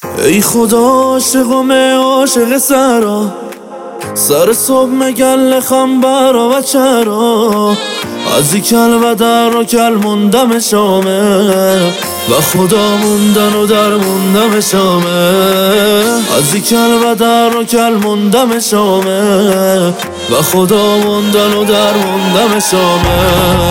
ای خدا عاشقم عاشق سر صبح مگل خم برا و چرا از این کل و در و کل موندم شامه و خدا موندن و در موندم شامه از این کل و در و کل موندم شامه و خدا موندن و در موندم شامه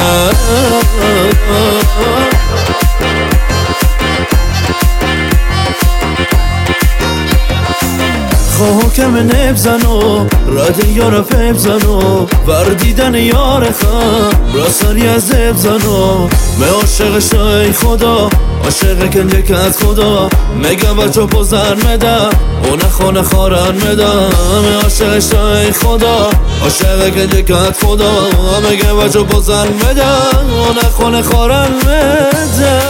خاکم نبزن و رد یار بزن و وردیدن یار خم را سری از بزن و من عاشق شای خدا عاشق کنجه که از خدا مگه بچه بزن مدم و نخونه خارن مدم من عاشق شای خدا عاشق کنجه که از خدا مگه بچه بزن مدم و نخونه خارن مدم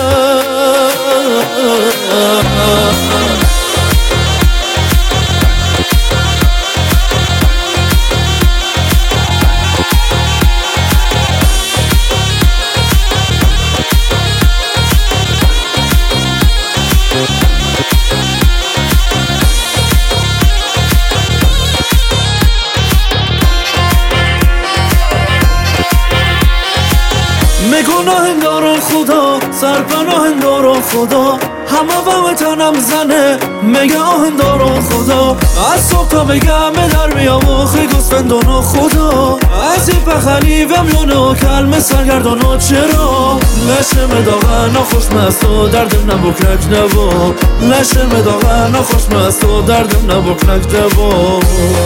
گناه دارم خدا سرپناه دارم خدا همه وطنم زنه مگه آهن دارم خدا از صبح تا بگم در بیام و خیگوستندانو خدا از این پخلی و میونه و کلمه سرگردان و چرا لشم داغن و خوشمست و دردم نبکرک نبا لشم داغن و خوشمست و دردم نبکرک نبا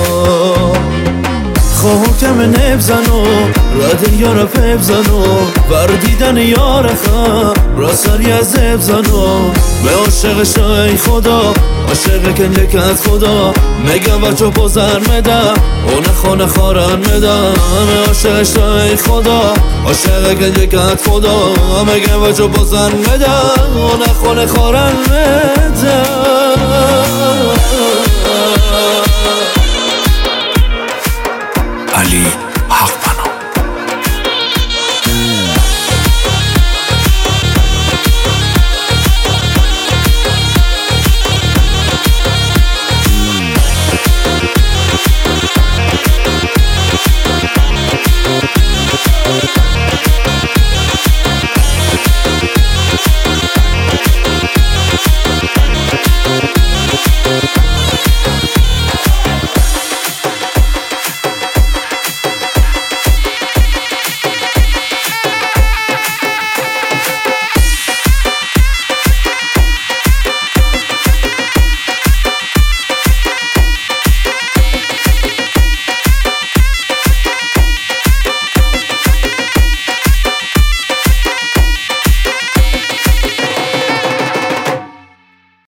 خاکم نبزن و رد یار بزن و وردیدن یار خم را سری از بزن و من عاشق شای خدا عاشق کنجه که از خدا مگه بچه بزن مدم و نخونه خارن مدم من عاشق شای خدا عاشق کنجه که از خدا مگه بچه بزن مدم و نخونه خارن مدم علی